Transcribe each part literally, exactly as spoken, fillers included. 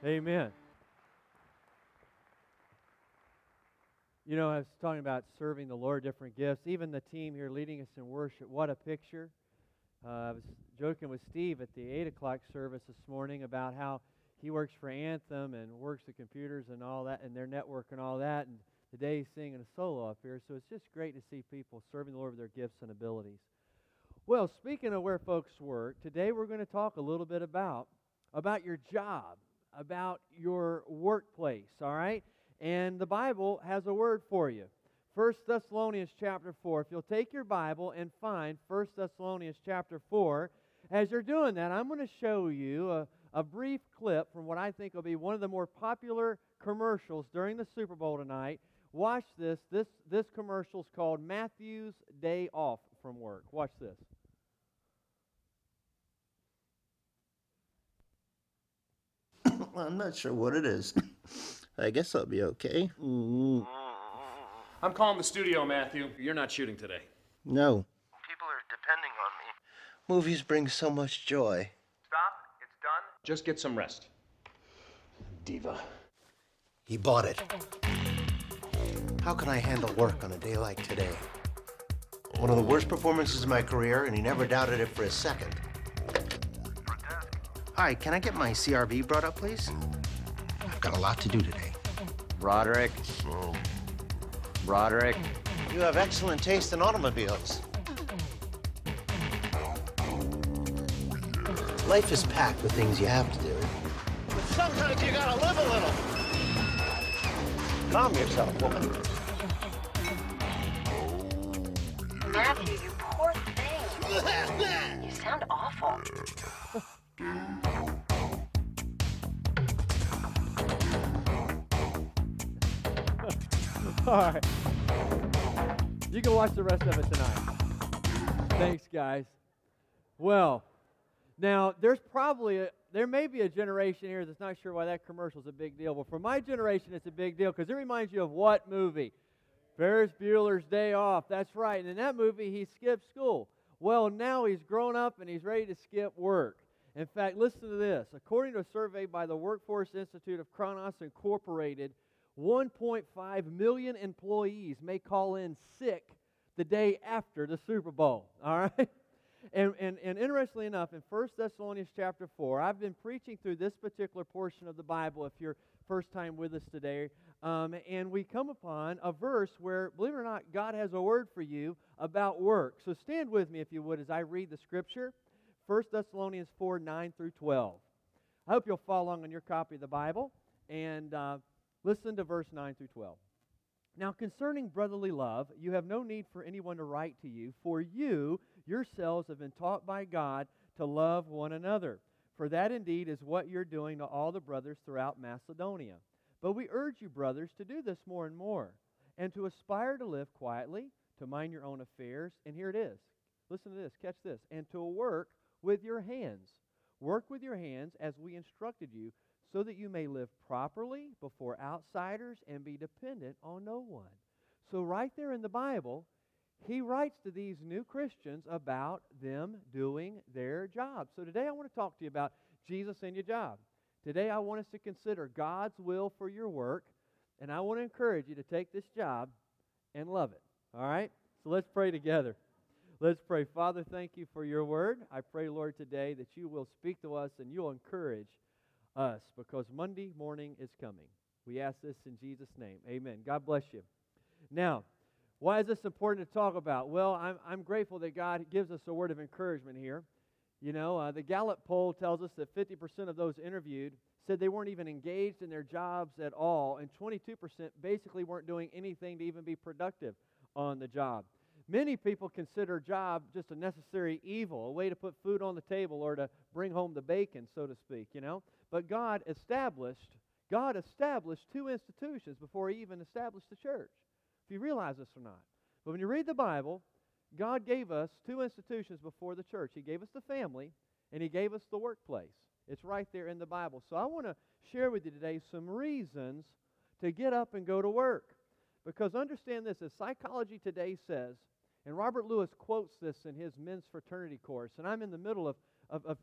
Amen. You know, I was talking about serving the Lord, different gifts. Even the team here leading us in worship, what a picture. Uh, I was joking with Steve at the eight o'clock service this morning about how he works for Anthem and works the computers and all that, and their network and all that, and today he's singing a solo up here. So it's just great to see people serving the Lord with their gifts and abilities. Well, speaking of where folks work, today we're going to talk a little bit about, about your job, about your workplace, all right? And the Bible has a word for you. First Thessalonians chapter four. If you'll take your Bible and find First Thessalonians chapter four, as you're doing that, I'm going to show you a, a brief clip from what I think will be one of the more popular commercials during the Super Bowl tonight. Watch this. This, this commercial is called Matthew's Day Off from Work. Watch this. Well, I'm not sure what it is. I guess I'll be okay. Mm-hmm. I'm calling the studio, Matthew. You're not shooting today. No. People are depending on me. Movies bring so much joy. Stop. It's done. Just get some rest. Diva. He bought it. How can I handle work on a day like today? One of the worst performances of my career, and he never doubted it for a second. Hi, can I get my C R V brought up, please? I've got a lot to do today. Roderick. Roderick. You have excellent taste in automobiles. Life is packed with things you have to do. But sometimes you gotta live a little. Calm yourself, woman. Matthew, you poor thing. You sound awful. All right. You can watch the rest of it tonight. Thanks, guys. Well, now, there's probably, a, there may be a generation here that's not sure why that commercial is a big deal. But for my generation, it's a big deal because it reminds you of what movie? Ferris Bueller's Day Off. That's right. And in that movie, he skipped school. Well, now he's grown up and he's ready to skip work. In fact, listen to this. According to a survey by the Workforce Institute of Kronos Incorporated, one point five million employees may call in sick the day after the Super Bowl. All right? And, and, and interestingly enough, in First Thessalonians chapter four, I've been preaching through this particular portion of the Bible if you're first time with us today, um, and we come upon a verse where, believe it or not, God has a word for you about work. So stand with me, if you would, as I read the Scripture. First Thessalonians four, nine through twelve. I hope you'll follow along on your copy of the Bible, and uh, listen to verse nine through twelve. Now concerning brotherly love, you have no need for anyone to write to you, for you yourselves have been taught by God to love one another. For that indeed is what you're doing to all the brothers throughout Macedonia. But we urge you, brothers, to do this more and more, and to aspire to live quietly, to mind your own affairs, and here it is. Listen to this, catch this, and to work with your hands. Work with your hands as we instructed you, so that you may live properly before outsiders and be dependent on no one. So right there in the Bible, he writes to these new Christians about them doing their job. So today I want to talk to you about Jesus and your job. Today I want us to consider God's will for your work, and I want to encourage you to take this job and love it. All right? So let's pray together. Let's pray. Father, thank you for your word. I pray, Lord, today that you will speak to us and you'll encourage us, because Monday morning is coming. We ask this in Jesus' name. Amen. God bless you. Now, why is this important to talk about? Well, I'm, I'm grateful that God gives us a word of encouragement here. You know, uh, the Gallup poll tells us that fifty percent of those interviewed said they weren't even engaged in their jobs at all, and twenty-two percent basically weren't doing anything to even be productive on the job. Many people consider job just a necessary evil, a way to put food on the table or to bring home the bacon, so to speak, you know. But God established, God established two institutions before He even established the church. If you realize this or not. But when you read the Bible, God gave us two institutions before the church. He gave us the family, and He gave us the workplace. It's right there in the Bible. So I want to share with you today some reasons to get up and go to work. Because understand this, as Psychology Today says, and Robert Lewis quotes this in his men's fraternity course, and I'm in the middle of, of, of, of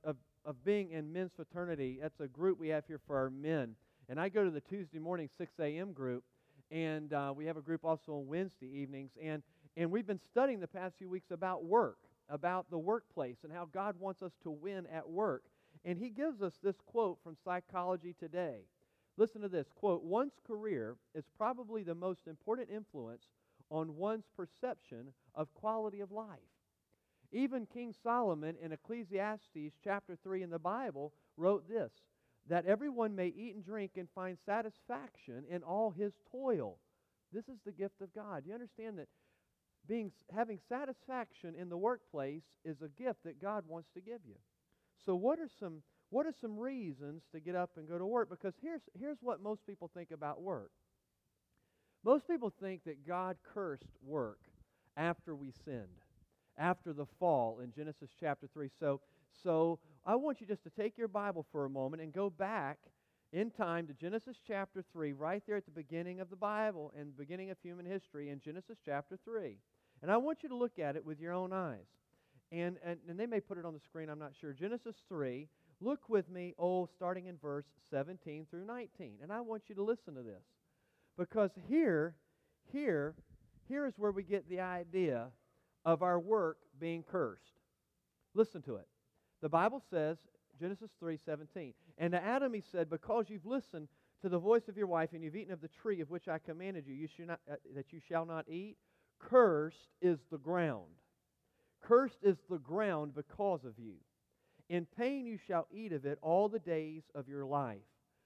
of being in men's fraternity. That's a group we have here for our men. And I go to the Tuesday morning six a.m. group, and uh, we have a group also on Wednesday evenings. And, and we've been studying the past few weeks about work, about the workplace, and how God wants us to win at work. And he gives us this quote from Psychology Today. Listen to this, quote, "One's career is probably the most important influence on one's perception of quality of life." Even King Solomon in Ecclesiastes chapter three in the Bible wrote this, that everyone may eat and drink and find satisfaction in all his toil. This is the gift of God. You understand that being having satisfaction in the workplace is a gift that God wants to give you. So what are some what are some reasons to get up and go to work? Because here's here's what most people think about work. Most people think that God cursed work after we sinned, after the fall in Genesis chapter three. So so I want you just to take your Bible for a moment and go back in time to Genesis chapter three, right there at the beginning of the Bible and beginning of human history in Genesis chapter three. And I want you to look at it with your own eyes. And, and, and they may put it on the screen, I'm not sure. Genesis three, look with me, oh, starting in verse seventeen through nineteen. And I want you to listen to this. Because here, here, here is where we get the idea of our work being cursed. Listen to it. The Bible says, Genesis three seventeen, "And to Adam he said, because you've listened to the voice of your wife, and you've eaten of the tree of which I commanded you, you shall not, uh, that you shall not eat, cursed is the ground. Cursed is the ground because of you. In pain you shall eat of it all the days of your life.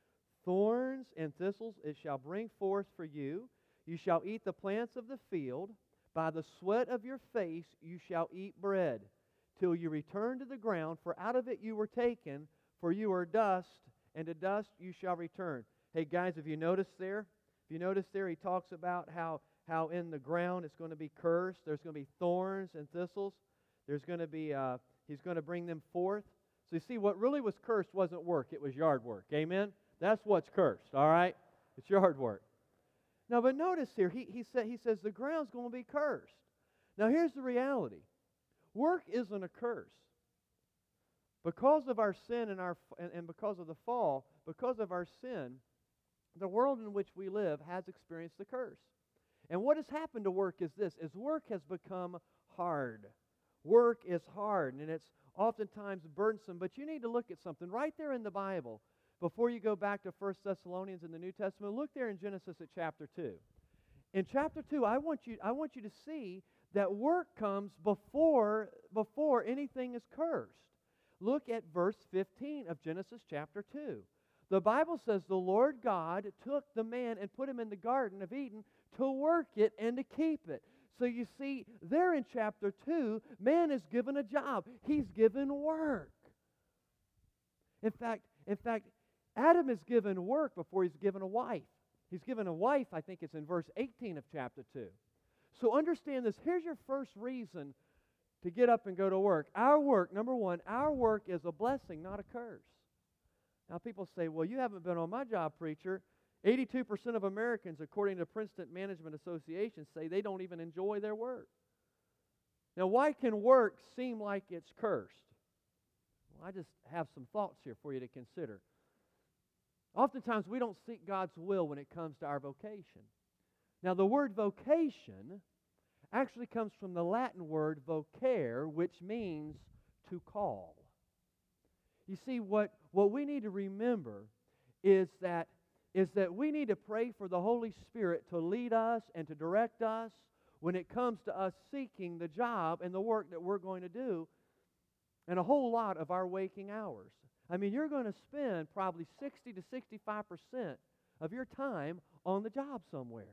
Thorns and thistles it shall bring forth for you. You shall eat the plants of the field. By the sweat of your face you shall eat bread, till you return to the ground, for out of it you were taken, for you are dust, and to dust you shall return." Hey guys, have you noticed there? If you notice there, he talks about how, how in the ground it's going to be cursed. There's going to be thorns and thistles. There's going to be, uh, he's going to bring them forth. So you see, what really was cursed wasn't work, it was yard work. Amen? That's what's cursed, all right? It's yard work. Now, but notice here, he, he, sa- he says the ground's going to be cursed. Now, here's the reality. Work isn't a curse. Because of our sin and, our, and, and because of the fall, because of our sin, the world in which we live has experienced the curse. And what has happened to work is this, is work has become hard. Work is hard, and it's oftentimes burdensome, but you need to look at something right there in the Bible. Before you go back to First Thessalonians in the New Testament, look there in Genesis at chapter two. In chapter two, I want you, I want you to see that work comes before, before anything is cursed. Look at verse fifteen of Genesis chapter two. The Bible says the Lord God took the man and put him in the Garden of Eden to work it and to keep it. So you see, there in chapter two, man is given a job. He's given work. In fact, in fact, Adam is given work before he's given a wife. He's given a wife, I think it's in verse eighteen of chapter two. So understand this. Here's your first reason to get up and go to work. Our work, number one, our work is a blessing, not a curse. Now people say, well, you haven't been on my job, preacher. eighty-two percent of Americans, according to Princeton Management Association, say they don't even enjoy their work. Now, why can work seem like it's cursed? Well, I just have some thoughts here for you to consider. Oftentimes, we don't seek God's will when it comes to our vocation. Now, the word vocation actually comes from the Latin word vocare, which means to call. You see, what, what we need to remember is that, is that we need to pray for the Holy Spirit to lead us and to direct us when it comes to us seeking the job and the work that we're going to do and a whole lot of our waking hours. I mean, you're going to spend probably sixty to sixty-five percent of your time on the job somewhere.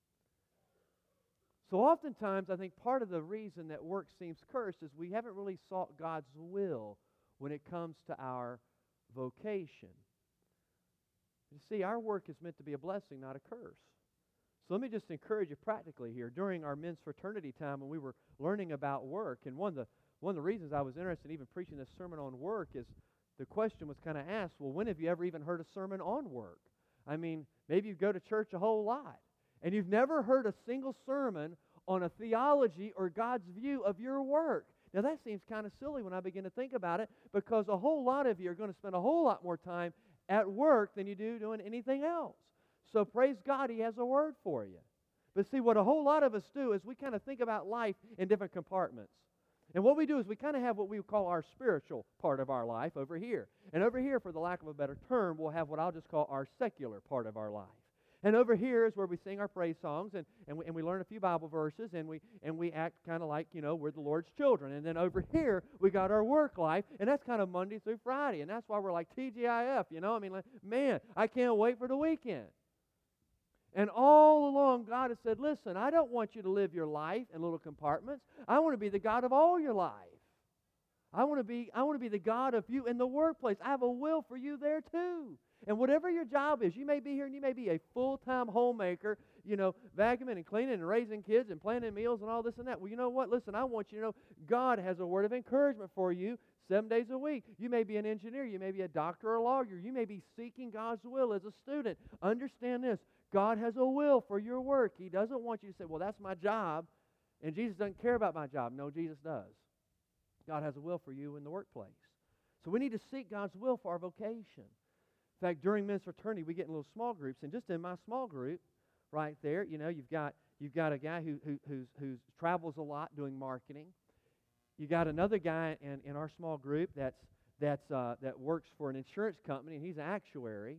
So oftentimes, I think part of the reason that work seems cursed is we haven't really sought God's will when it comes to our vocation. You see, our work is meant to be a blessing, not a curse. So let me just encourage you practically here. During our men's fraternity time when we were learning about work, and one of the, one of the reasons I was interested in even preaching this sermon on work is the question was kind of asked, well, when have you ever even heard a sermon on work? I mean, maybe you go to church a whole lot, and you've never heard a single sermon on a theology or God's view of your work. Now that seems kind of silly when I begin to think about it, because a whole lot of you are going to spend a whole lot more time at work than you do doing anything else. So praise God, He has a word for you. But see, what a whole lot of us do is we kind of think about life in different compartments. And what we do is we kind of have what we call our spiritual part of our life over here. And over here, for the lack of a better term, we'll have what I'll just call our secular part of our life. And over here is where we sing our praise songs, and, and, we, and we learn a few Bible verses, and we and we act kind of like, you know, we're the Lord's children. And then over here, we got our work life, and that's kind of Monday through Friday. And that's why we're like T G I F, you know? I mean, like, man, I can't wait for the weekend. And all along, God has said, listen, I don't want you to live your life in little compartments. I want to be the God of all your life. I want to be, I want to be the God of you in the workplace. I have a will for you there too. And whatever your job is, you may be here and you may be a full-time homemaker, you know, vacuuming and cleaning and raising kids and planning meals and all this and that. Well, you know what? Listen, I want you to know God has a word of encouragement for you seven days a week. You may be an engineer. You may be a doctor or a lawyer. You may be seeking God's will as a student. Understand this. God has a will for your work. He doesn't want you to say, well, that's my job, and Jesus doesn't care about my job. No, Jesus does. God has a will for you in the workplace. So we need to seek God's will for our vocation. In fact, during men's fraternity, we get in little small groups, and just in my small group, right there, you know, you've got you've got a guy who who who's, who travels a lot doing marketing. You got another guy in, in our small group that's that's uh, that works for an insurance company, and he's an actuary.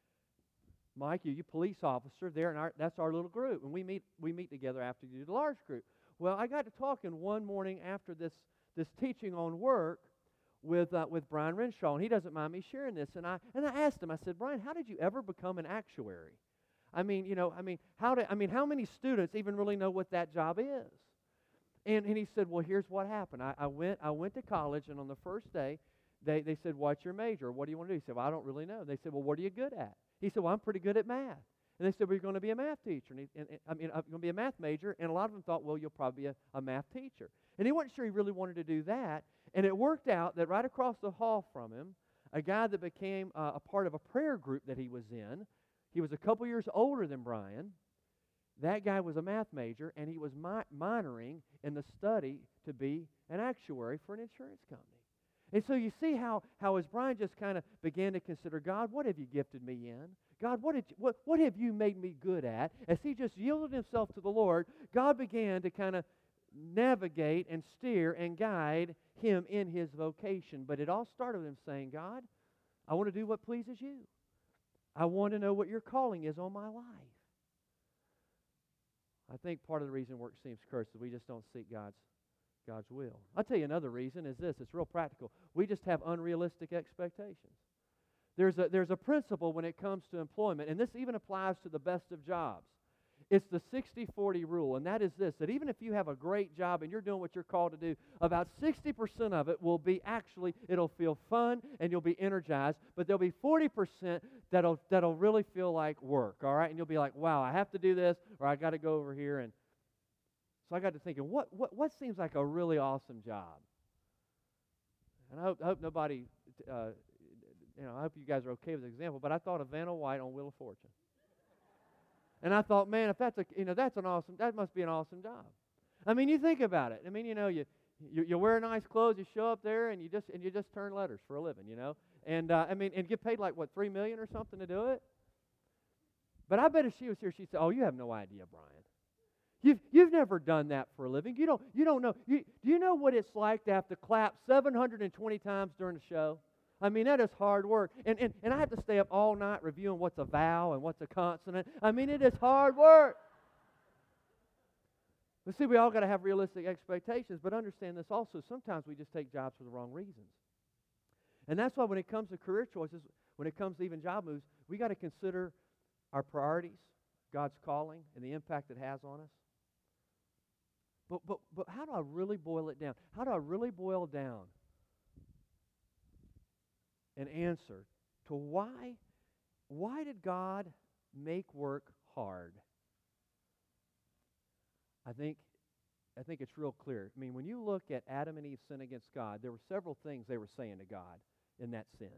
Mike, you, you police officer there, and our, that's our little group, and we meet we meet together after you do the large group. Well, I got to talking one morning after this this teaching on work with uh, with Brian Renshaw, and he doesn't mind me sharing this. And I and I asked him, I said, Brian, how did you ever become an actuary? I mean, you know, I mean, how did I mean, how many students even really know what that job is? And and he said, well, here's what happened. I, I went I went to college, and on the first day, they they said, what's your major? What do you want to do? He said, well, I don't really know. They said, well, what are you good at? He said, well, I'm pretty good at math. And they said, well, you're going to be a math teacher. And, he, and, and I mean, I'm going to be a math major. And a lot of them thought, well, you'll probably be a, a math teacher. And he wasn't sure he really wanted to do that. And it worked out that right across the hall from him, a guy that became uh, a part of a prayer group that he was in, he was a couple years older than Brian. That guy was a math major, and he was mi- minoring in the study to be an actuary for an insurance company. And so you see how, how as Brian just kind of began to consider, God, what have you gifted me in? God, what, did you, what, what have you made me good at? As he just yielded himself to the Lord, God began to kind of navigate and steer and guide him in his vocation. But it all started with him saying, God, I want to do what pleases you. I want to know what your calling is on my life. I think part of the reason work seems cursed is we just don't seek God's God's will. I'll tell you another reason is this. It's real practical. We just have unrealistic expectations. There's a, there's a principle when it comes to employment, and this even applies to the best of jobs. It's the sixty forty rule, and that is this, that even if you have a great job and you're doing what you're called to do, about sixty percent of it will be actually, it'll feel fun and you'll be energized, but there'll be forty percent that'll, that'll really feel like work, all right? And you'll be like, wow, I have to do this, or I got to go over here. And so I got to thinking, what, what, what seems like a really awesome job? And I hope, I hope nobody, uh, you know, I hope you guys are okay with the example, but I thought of Vanna White on Wheel of Fortune. And I thought, man, if that's a, you know, that's an awesome, that must be an awesome job. I mean, you think about it. I mean, you know, you, you, you wear nice clothes, you show up there, and you just, and you just turn letters for a living, you know. And, uh, I mean, and get paid like, what, three million dollars or something to do it? But I bet if she was here, she'd say, oh, you have no idea, Brian. You've, you've never done that for a living. You don't, you don't know. You, do you know what it's like to have to clap seven hundred twenty times during the show? I mean, that is hard work. And, and, and I have to stay up all night reviewing what's a vowel and what's a consonant. I mean, it is hard work. But see, we all got to have realistic expectations, but understand this also. Sometimes we just take jobs for the wrong reasons. And that's why when it comes to career choices, when it comes to even job moves, we got to consider our priorities, God's calling, and the impact it has on us. But, but, but how do I really boil it down? How do I really boil down an answer to why, why did God make work hard? I think, I think it's real clear. I mean, when you look at Adam and Eve's sin against God, there were several things they were saying to God in that sin.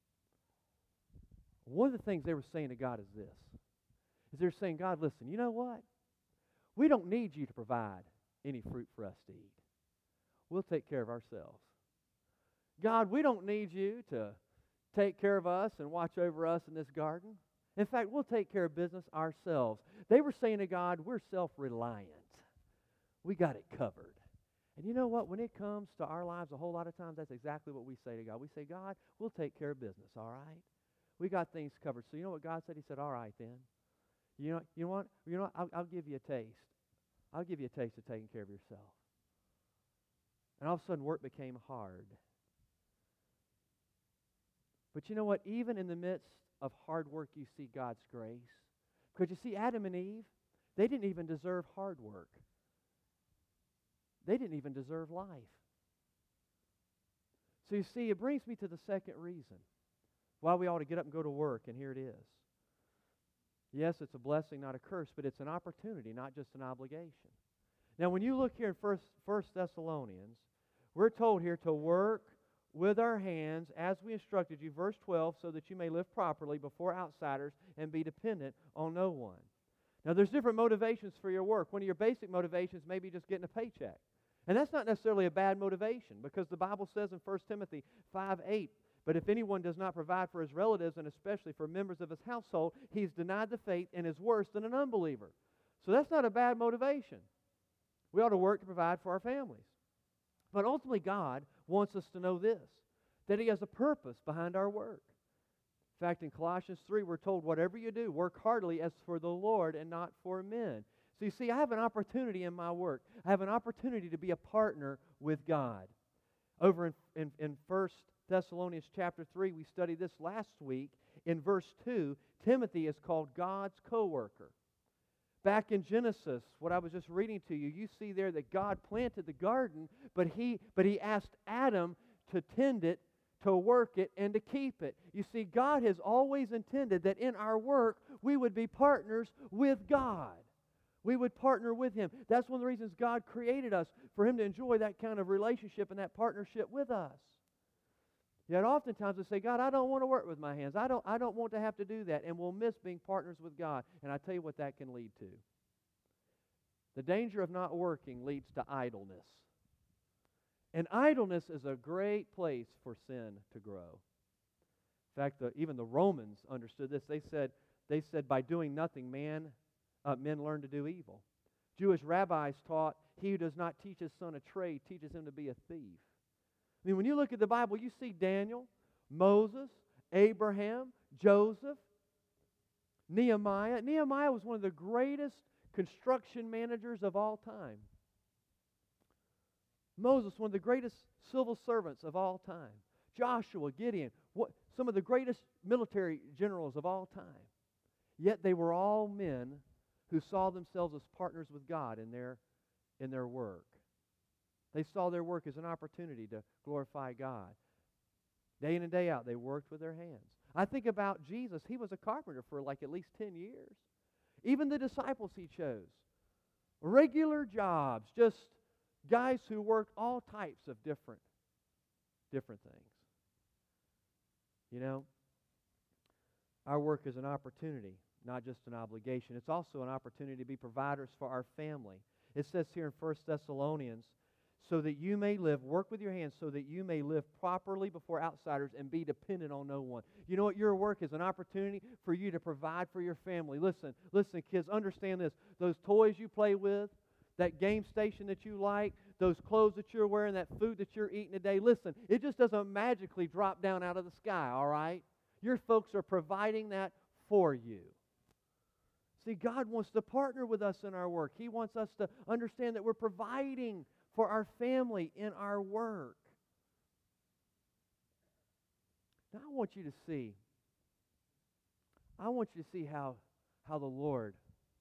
One of the things they were saying to God is this, is they're saying, God, listen, you know what? We don't need you to provide any fruit for us to eat. we'll take care of ourselves. God, we don't need you to take care of us and watch over us in this garden. In fact, we'll take care of business ourselves. They were saying to God, we're self-reliant. We got it covered. And you know what? When it comes to our lives, a whole lot of times, that's exactly what we say to God. We say, God, we'll take care of business, all right? We got things covered. So you know what God said? He said, all right then. You know, you know what? You know what? I'll, I'll give you a taste. I'll give you a taste of taking care of yourself. And all of a sudden, work became hard. But you know what? Even in the midst of hard work, you see God's grace. Because you see, Adam and Eve, they didn't even deserve hard work. They didn't even deserve life. So you see, it brings me to the second reason why we ought to get up and go to work, and here it is. Yes, it's a blessing, not a curse, but it's an opportunity, not just an obligation. Now, when you look here in First, First Thessalonians, we're told here to work with our hands as we instructed you, verse twelve, so that you may live properly before outsiders and be dependent on no one. Now, there's different motivations for your work. One of your basic motivations may be just getting a paycheck. And that's not necessarily a bad motivation, because the Bible says in First Timothy five eight, but if anyone does not provide for his relatives, and especially for members of his household, he's denied the faith and is worse than an unbeliever. So that's not a bad motivation. We ought to work to provide for our families. But ultimately, God wants us to know this, that He has a purpose behind our work. In fact, in Colossians three, we're told, whatever you do, work heartily as for the Lord and not for men. So you see, I have an opportunity in my work. I have an opportunity to be a partner with God. Over in, in, in First Thessalonians chapter three, we studied this last week. In verse two, Timothy is called God's co-worker. Back in Genesis, what I was just reading to you, you see there that God planted the garden, but he, but he asked Adam to tend it, to work it, and to keep it. You see, God has always intended that in our work, we would be partners with God. We would partner with Him. That's one of the reasons God created us, for Him to enjoy that kind of relationship and that partnership with us. Yet oftentimes we say, God, I don't want to work with my hands. I don't, I don't want to have to do that. And we'll miss being partners with God. And I tell you what that can lead to. The danger of not working leads to idleness. And idleness is a great place for sin to grow. In fact, the, even the Romans understood this. They said, they said by doing nothing, man, uh, men learn to do evil. Jewish rabbis taught, he who does not teach his son a trade teaches him to be a thief. I mean, when you look at the Bible, you see Daniel, Moses, Abraham, Joseph, Nehemiah. Nehemiah was one of the greatest construction managers of all time. Moses, one of the greatest civil servants of all time. Joshua, Gideon, what, some of the greatest military generals of all time. Yet they were all men who saw themselves as partners with God in their, in their work. They saw their work as an opportunity to glorify God. Day in and day out, they worked with their hands. I think about Jesus. He was a carpenter for like at least ten years. Even the disciples He chose. Regular jobs, just guys who worked all types of different, different things. You know, our work is an opportunity, not just an obligation. It's also an opportunity to be providers for our family. It says here in First Thessalonians, so that you may live, work with your hands, so that you may live properly before outsiders and be dependent on no one. You know what? Your work is an opportunity for you to provide for your family. Listen, listen, kids, understand this. Those toys you play with, that game station that you like, those clothes that you're wearing, that food that you're eating today, listen, it just doesn't magically drop down out of the sky, all right? Your folks are providing that for you. See, God wants to partner with us in our work. He wants us to understand that we're providing for our family in our work. Now I want you to see, I want you to see how, how the Lord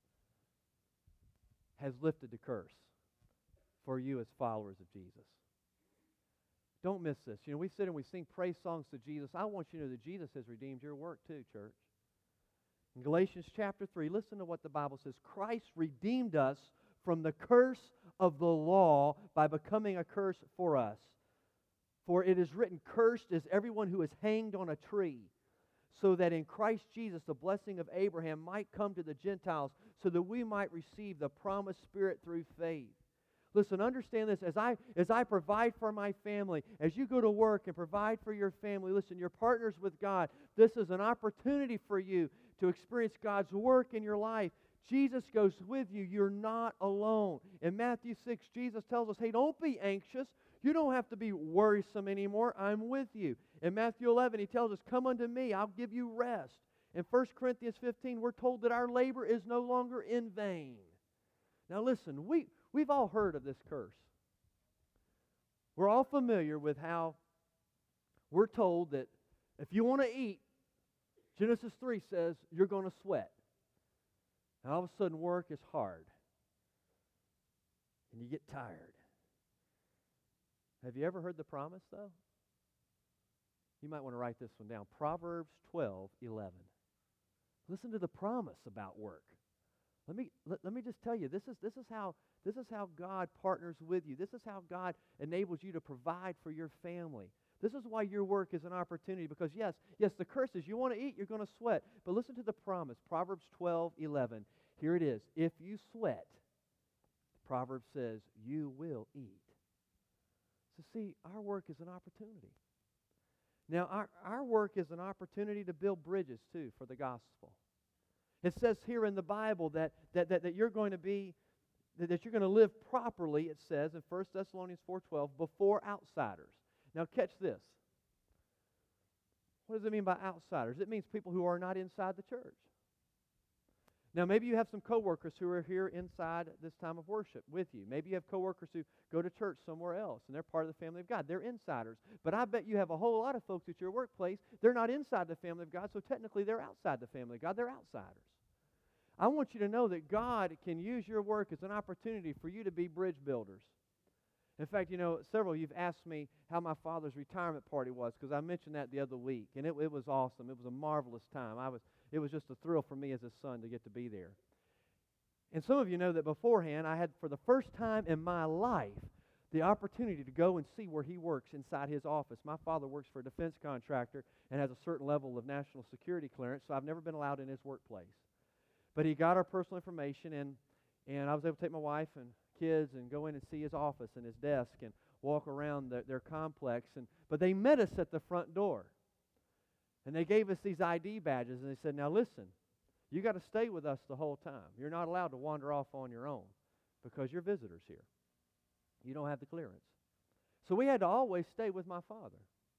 has lifted the curse for you as followers of Jesus. Don't miss this. You know, we sit and we sing praise songs to Jesus. I want you to know that Jesus has redeemed your work too, church. In Galatians chapter three, listen to what the Bible says. Christ redeemed us from the curse of the law by becoming a curse for us. For it is written, cursed is everyone who is hanged on a tree, so that in Christ Jesus the blessing of Abraham might come to the Gentiles, so that we might receive the promised Spirit through faith. Listen, understand this. As I, as I provide for my family, as you go to work and provide for your family, listen, you're partners with God. This is an opportunity for you to experience God's work in your life. Jesus goes with you. You're not alone. In Matthew six, Jesus tells us, hey, don't be anxious. You don't have to be worrisome anymore. I'm with you. In Matthew eleven, He tells us, come unto me. I'll give you rest. In First Corinthians fifteen, we're told that our labor is no longer in vain. Now listen, we, we've all heard of this curse. We're all familiar with how we're told that if you want to eat, Genesis three says you're going to sweat. And all of a sudden work is hard. And you get tired. Have you ever heard the promise, though? You might want to write this one down. Proverbs twelve eleven. Listen to the promise about work. Let me let, let me just tell you, this is this is how this is how God partners with you. This is how God enables you to provide for your family. This is why your work is an opportunity, because yes, yes, the curse is you want to eat, you're going to sweat. But listen to the promise, Proverbs twelve eleven. Here it is. If you sweat, the proverb says, you will eat. So see, our work is an opportunity. Now, our, our work is an opportunity to build bridges, too, for the gospel. It says here in the Bible that, that, that, that you're going to be, that, that you're going to live properly, it says in First Thessalonians four twelve, before outsiders. Now, catch this. What does it mean by outsiders? It means people who are not inside the church. Now, maybe you have some coworkers who are here inside this time of worship with you. Maybe you have coworkers who go to church somewhere else, and they're part of the family of God. They're insiders. But I bet you have a whole lot of folks at your workplace, they're not inside the family of God, so technically they're outside the family of God. They're outsiders. I want you to know that God can use your work as an opportunity for you to be bridge builders. In fact, you know, several of you have asked me how my father's retirement party was, because I mentioned that the other week, and it, it was awesome. It was a marvelous time. I was, it was just a thrill for me as his son to get to be there. And some of you know that beforehand, I had, for the first time in my life, the opportunity to go and see where he works inside his office. My father works for a defense contractor and has a certain level of national security clearance, so I've never been allowed in his workplace. But he got our personal information, and, and I was able to take my wife and kids and go in and see his office and his desk and walk around the, their complex. And but they met us at the front door. And they gave us these I D badges, and they said, now listen, you got to stay with us the whole time. You're not allowed to wander off on your own because you're visitors here. You don't have the clearance. So we had to always stay with my father.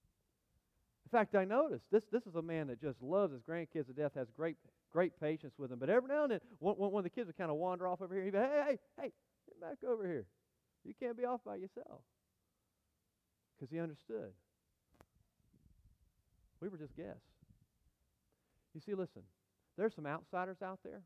In fact, I noticed this, this is a man that just loves his grandkids to death, has great great patience with them. But every now and then, one, one of the kids would kind of wander off over here. He'd be, hey, hey, hey, get back over here. You can't be off by yourself. Because he understood. We were just guests. You see, listen, there's some outsiders out there,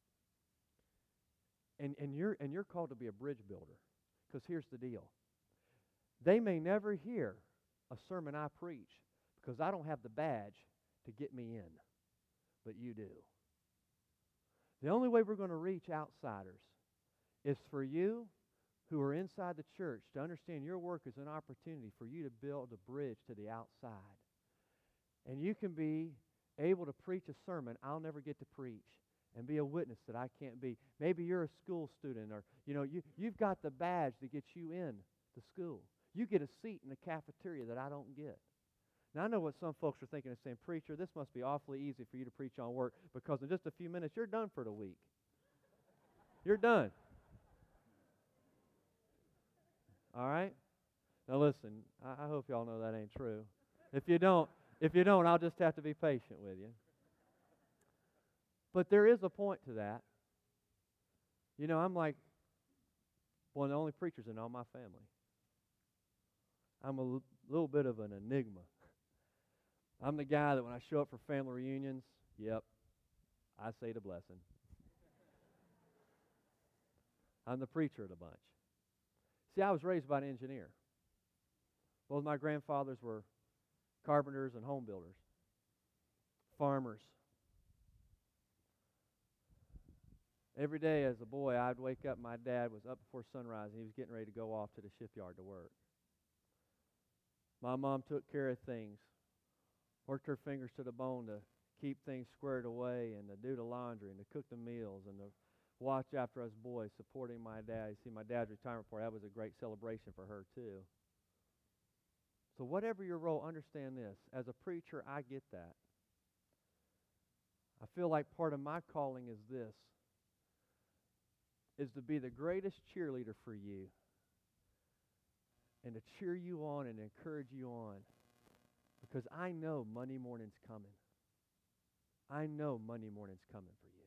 and, and, you're, and you're called to be a bridge builder. Because here's the deal. They may never hear a sermon I preach because I don't have the badge to get me in, but you do. The only way we're going to reach outsiders is for you who are inside the church to understand your work is an opportunity for you to build a bridge to the outside. And you can be able to preach a sermon I'll never get to preach and be a witness that I can't be. Maybe you're a school student, or you know, you, you've got the badge that gets you in the school. You get a seat in the cafeteria that I don't get. Now, I know what some folks are thinking and saying, preacher, this must be awfully easy for you to preach on work, because in just a few minutes, you're done for the week. You're done. All right? Now, listen, I, I hope y'all know that ain't true. If you don't, if you don't, I'll just have to be patient with you. But there is a point to that. You know, I'm like one of the only preachers in all my family. I'm a l- little bit of an enigma. I'm the guy that when I show up for family reunions, yep, I say the blessing. I'm the preacher of the bunch. See, I was raised by an engineer. Both my grandfathers were carpenters and home builders, farmers. Every day as a boy, I'd wake up, my dad was up before sunrise, and he was getting ready to go off to the shipyard to work. My mom took care of things, worked her fingers to the bone to keep things squared away and to do the laundry and to cook the meals and to watch after us boys, supporting my dad. You see, my dad's retirement party, that was a great celebration for her too. So whatever your role, understand this. As a preacher, I get that. I feel like part of my calling is this, is to be the greatest cheerleader for you and to cheer you on and encourage you on, because I know Monday morning's coming. I know Monday morning's coming for you.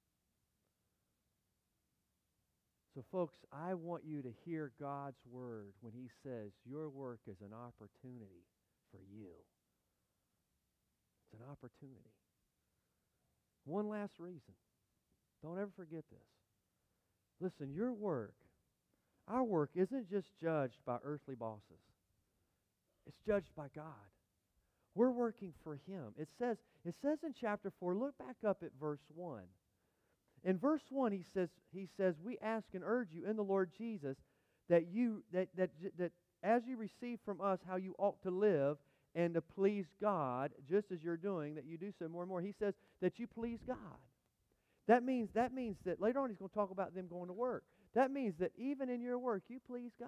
So folks, I want you to hear God's word when he says your work is an opportunity for you. It's an opportunity. One last reason. Don't ever forget this. Listen, your work, our work isn't just judged by earthly bosses. It's judged by God. We're working for him. It says, it says in chapter four, look back up at verse one. In verse one, he says, he says, we ask and urge you in the Lord Jesus that you that that that as you receive from us how you ought to live and to please God, just as you're doing, that you do so more and more. He says that you please God. That means that means that later on he's going to talk about them going to work. That means that even in your work you please God.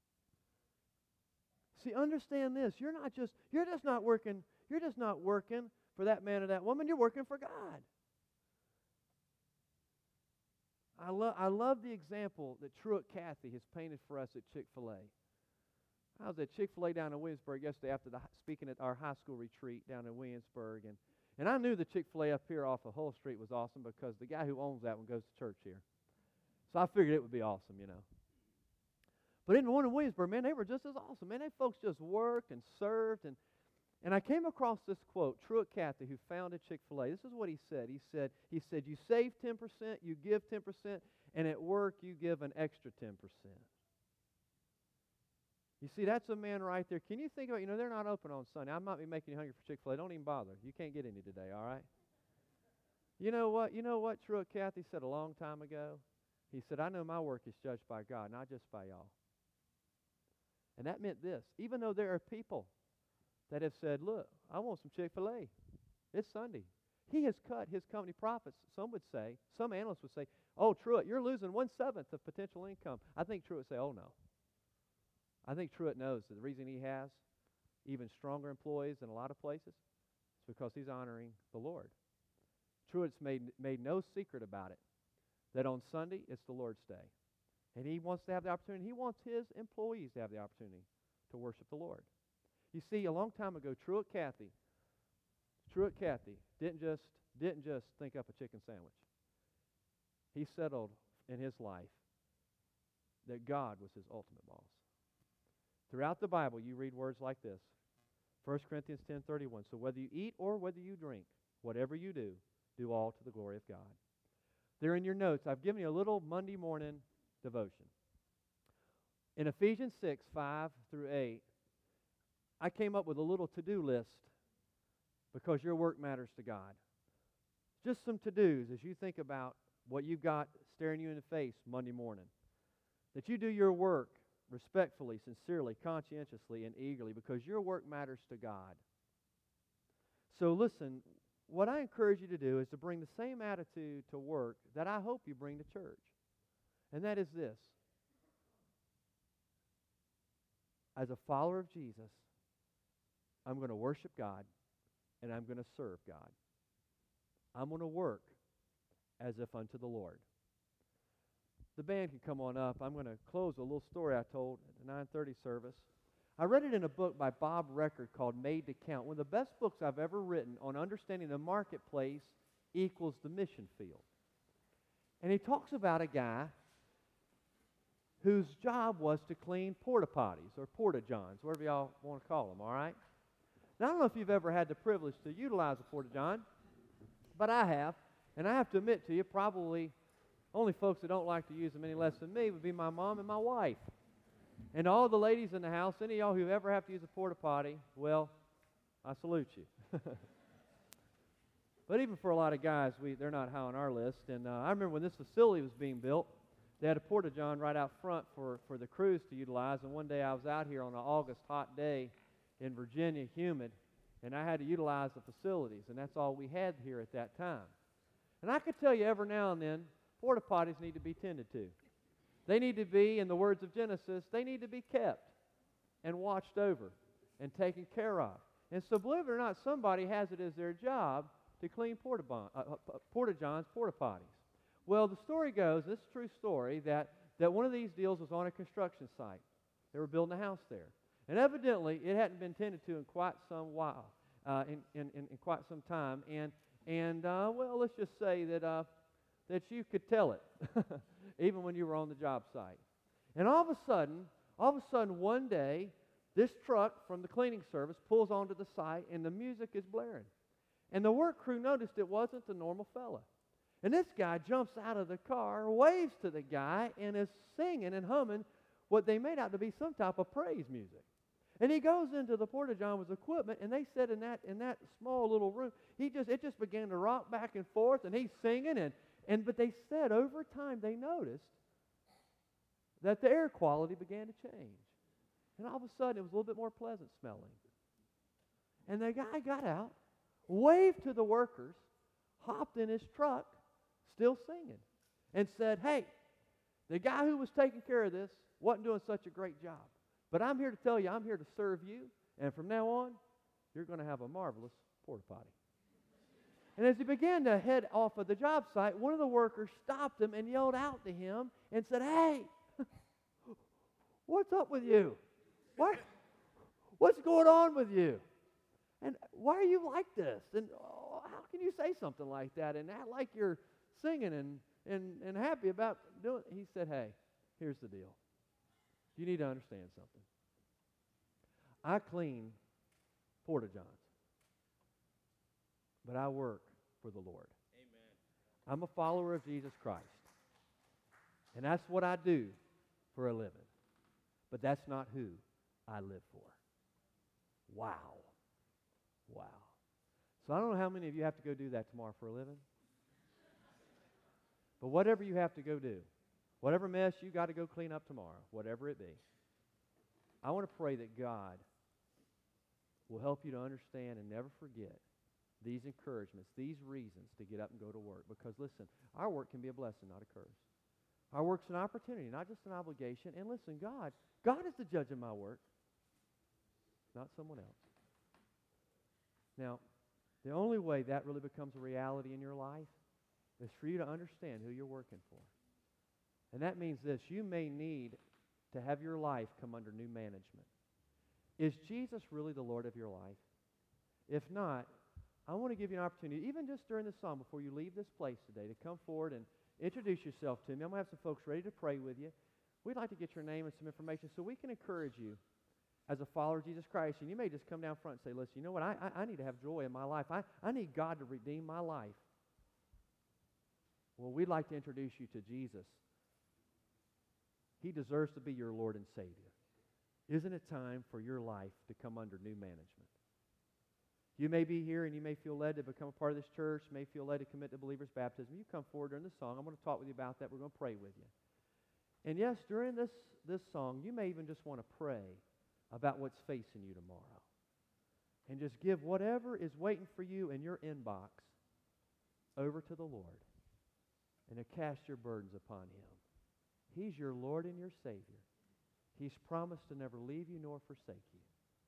See, understand this. You're not just you're just not working, you're just not working for that man or that woman, you're working for God. I love I love the example that Truett Cathy has painted for us at Chick-fil-A. I was at Chick-fil-A down in Williamsburg yesterday after the, speaking at our high school retreat down in Williamsburg, and, and I knew the Chick-fil-A up here off of Hull Street was awesome because the guy who owns that one goes to church here. So I figured it would be awesome, you know. But in the one in Williamsburg, man, they were just as awesome. Man, they folks just worked and served. And, and I came across this quote, Truett Cathy, who founded Chick-fil-A. This is what he said. He said, he said, you save ten percent, you give ten percent, and at work you give an extra ten percent. You see, that's a man right there. Can you think about, you know, they're not open on Sunday. I might be making you hungry for Chick-fil-A. Don't even bother. You can't get any today, all right? You know what? You know what Truett Cathy said a long time ago? He said, I know my work is judged by God, not just by y'all. And that meant this. Even though there are people that have said, look, I want some Chick-fil-A. It's Sunday. He has cut his company profits. Some would say, some analysts would say, oh, Truett, you're losing one-seventh of potential income. I think Truett would say, oh, no. I think Truett knows that the reason he has even stronger employees in a lot of places is because he's honoring the Lord. Truett's made, made no secret about it, that on Sunday it's the Lord's day. And he wants to have the opportunity. He wants his employees to have the opportunity to worship the Lord. You see, a long time ago, Truett Cathy, Truett Cathy didn't just, didn't just think up a chicken sandwich. He settled in his life that God was his ultimate boss. Throughout the Bible, you read words like this. First Corinthians ten thirty-one. So whether you eat or whether you drink, whatever you do, do all to the glory of God. There in your notes, I've given you a little Monday morning devotion. In Ephesians six, five through eight, I came up with a little to-do list because your work matters to God. Just some to-dos as you think about what you've got staring you in the face Monday morning. That you do your work respectfully, sincerely, conscientiously, and eagerly because your work matters to God. So listen, what I encourage you to do is to bring the same attitude to work that I hope you bring to church. And that is this. As a follower of Jesus, I'm going to worship God and I'm going to serve God. I'm going to work as if unto the Lord. The band can come on up. I'm going to close a little story I told at the nine thirty service. I read it in a book by Bob Record called Made to Count, one of the best books I've ever written on understanding the marketplace equals the mission field. And he talks about a guy whose job was to clean porta potties or porta johns, whatever y'all want to call them, all right? Now, I don't know if you've ever had the privilege to utilize a porta john, but I have. And I have to admit to you, probably only folks that don't like to use them any less than me would be my mom and my wife. And all the ladies in the house, any of y'all who ever have to use a porta potty, well, I salute you. But even for a lot of guys, we they're not high on our list. And uh, I remember when this facility was being built, they had a porta john right out front for, for the crews to utilize. And one day I was out here on an August hot day in Virginia, humid, and I had to utilize the facilities. And that's all we had here at that time. And I could tell you every now and then, porta potties need to be tended to. They need to be, in the words of Genesis, they need to be kept and watched over and taken care of. And so, believe it or not, somebody has it as their job to clean porta, bon, uh, porta johns, porta potties. Well, the story goes, this is a true story, that, that one of these deals was on a construction site. They were building a house there. And evidently, it hadn't been tended to in quite some while, uh, in, in, in, in quite some time. And, and uh, well, let's just say that, uh, that you could tell it, even when you were on the job site. And all of a sudden, all of a sudden, one day, this truck from the cleaning service pulls onto the site, and the music is blaring. And the work crew noticed it wasn't the normal fella. And this guy jumps out of the car, waves to the guy, and is singing and humming what they made out to be some type of praise music. And he goes into the porta-john with equipment, and they said in that in that small little room, he just it just began to rock back and forth, and he's singing, and, and but they said over time they noticed that the air quality began to change. And all of a sudden, it was a little bit more pleasant smelling. And the guy got out, waved to the workers, hopped in his truck, still singing, and said, hey, the guy who was taking care of this wasn't doing such a great job. But I'm here to tell you, I'm here to serve you, and from now on, you're going to have a marvelous porta potty. And as he began to head off of the job site, one of the workers stopped him and yelled out to him and said, hey, what's up with you? What, what's going on with you? And why are you like this? And oh, how can you say something like that and act like you're singing and, and, and happy about doing it? He said, hey, here's the deal. You need to understand something. I clean porta-johns, but I work for the Lord. Amen. I'm a follower of Jesus Christ, and that's what I do for a living. But that's not who I live for. Wow. Wow. So I don't know how many of you have to go do that tomorrow for a living. But whatever you have to go do, whatever mess you got to go clean up tomorrow, whatever it be, I want to pray that God will help you to understand and never forget these encouragements, these reasons to get up and go to work. Because listen, our work can be a blessing, not a curse. Our work's an opportunity, not just an obligation. And listen, God, God is the judge of my work, not someone else. Now, the only way that really becomes a reality in your life is for you to understand who you're working for. And that means this: you may need to have your life come under new management. Is Jesus really the Lord of your life? If not, I want to give you an opportunity, even just during the song, before you leave this place today, to come forward and introduce yourself to me. I'm going to have some folks ready to pray with you. We'd like to get your name and some information so we can encourage you as a follower of Jesus Christ. And you may just come down front and say, listen, you know what? I, I, I need to have joy in my life. I, I need God to redeem my life. Well, we'd like to introduce you to Jesus. He deserves to be your Lord and Savior. Isn't it time for your life to come under new management? You may be here and you may feel led to become a part of this church, may feel led to commit to believer's baptism. You come forward during the song. I'm going to talk with you about that. We're going to pray with you. And yes, during this, this song, you may even just want to pray about what's facing you tomorrow. And just give whatever is waiting for you in your inbox over to the Lord and to cast your burdens upon Him. He's your Lord and your Savior. He's promised to never leave you nor forsake you.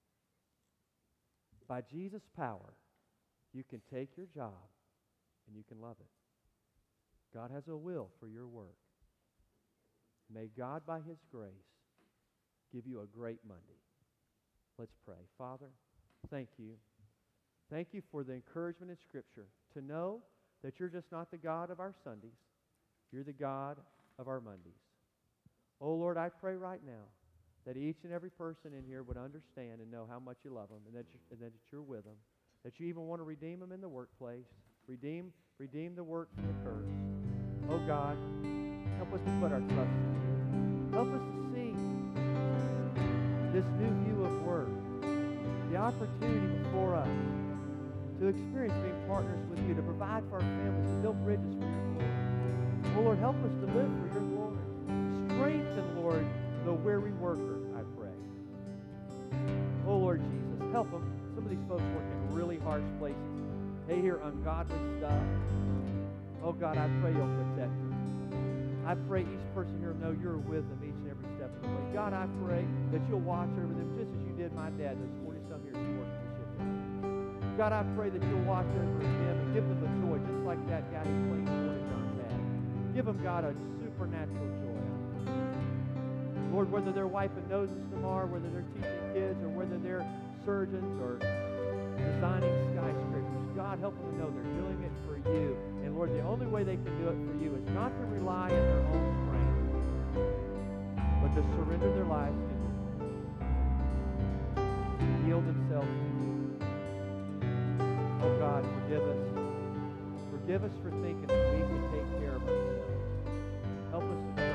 By Jesus' power, you can take your job and you can love it. God has a will for your work. May God, by His grace, give you a great Monday. Let's pray. Father, thank you. Thank you for the encouragement in Scripture to know that you're just not the God of our Sundays. You're the God of our Mondays. Oh, Lord, I pray right now that each and every person in here would understand and know how much you love them and that, you, and that you're with them, that you even want to redeem them in the workplace, redeem, redeem the work from the curse. Oh, God, help us to put our trust in you. Help us to see this new view of work, the opportunity before us to experience being partners with you, to provide for our families, to build bridges for your glory. Oh, Lord, help us to live for your glory. Strengthen, Lord, the weary worker, I pray. Oh, Lord Jesus, help them. Some of these folks work in really harsh places. They hear ungodly stuff. Oh, God, I pray you'll protect them. I pray each person here know you're with them each and every step of the way. God, I pray that you'll watch over them just as you did my dad those forty-some years he worked in the shipyard. God, I pray that you'll watch over him and give them a joy just like that guy who played forty John's dad. Give them, God, a supernatural joy. Lord, whether they're wiping noses tomorrow, whether they're teaching kids, or whether they're surgeons or designing skyscrapers, God, help them to know they're doing it for you. And Lord, the only way they can do it for you is not to rely on their own strength, but to surrender their lives to you, to yield themselves to you. Oh God, forgive us. Forgive us for thinking that we can take care of ourselves. Help us to